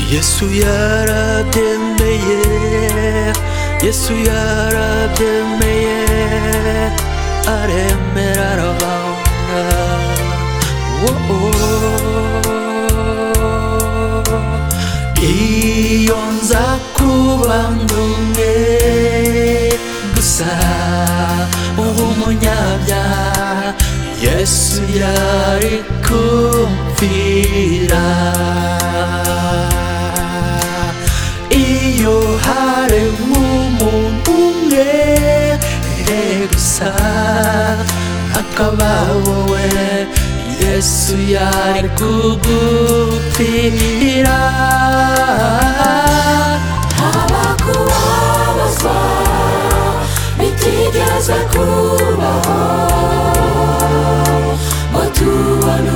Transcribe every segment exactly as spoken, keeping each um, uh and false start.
Yesu yarabyemeye, Yesu yarabyemeye, aremera arabanga. Oh, oh. Iyo nza kuba ndumwe gusa umunyabyaha, Yesu yari kumvira. Iyo harimo umuntu umwe gusa akaba wowe, Yesu yari kugupfira. Abakubabazwa bitigeze kubaho, ngo tubone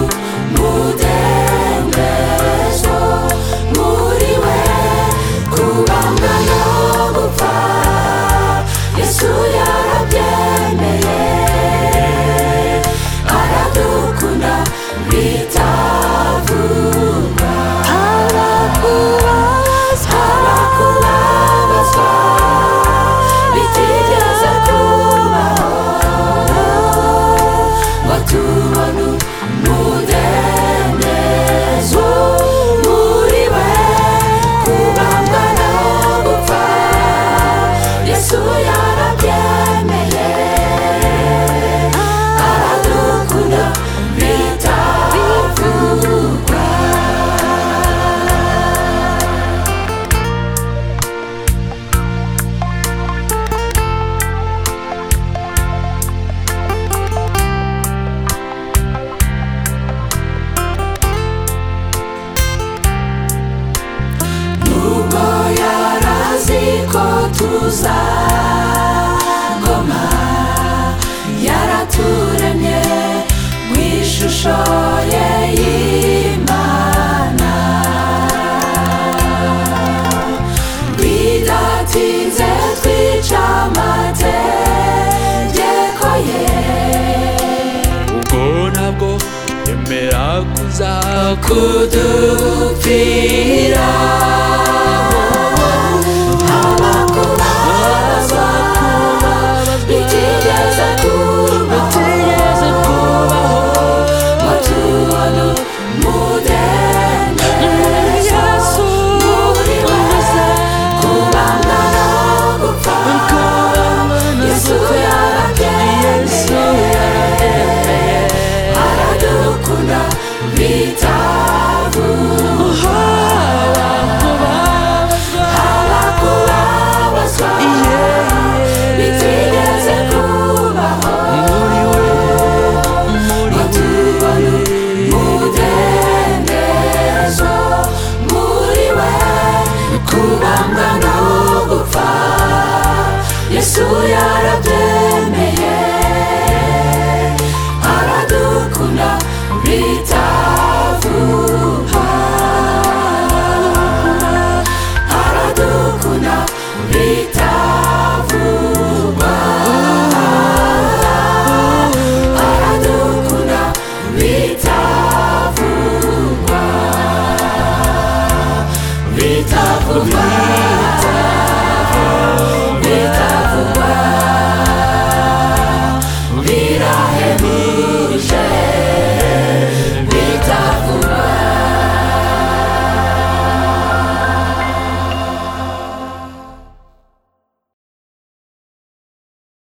umudendezo muri we, kubambwa no gupfa, Yesu yarabyemeye, aradukunda bitavugwa. Abakubabazwa bitigeze kubaho, ngo tubone umudendezo muri we, kubambwa no gupfa, Yesu yarabyemeye, aradukunda bitavugwa. Nubwo yarazi ko tuzagoma, yaraturemye mu ishusho ye y'Imana. Bidatinze twica amategeko ye, ubwo nabwo yemera kuza kudupfira. Abakubabazwa bitigeze kubaho, ngo tubone umudendezo muri we, kubambwa no gupfa, Yesu yarabyemeye, aradukunda bitavugwa. Abakubabazwa bitigeze kubaho, ngo tubone umudendezo muri we, kubambwa no gupfa, Yesu yarabyemeye, aradukunda bitavugwa. Aradukunda bitavugwa. Aradukunda bitavugwa. Bitavugwa.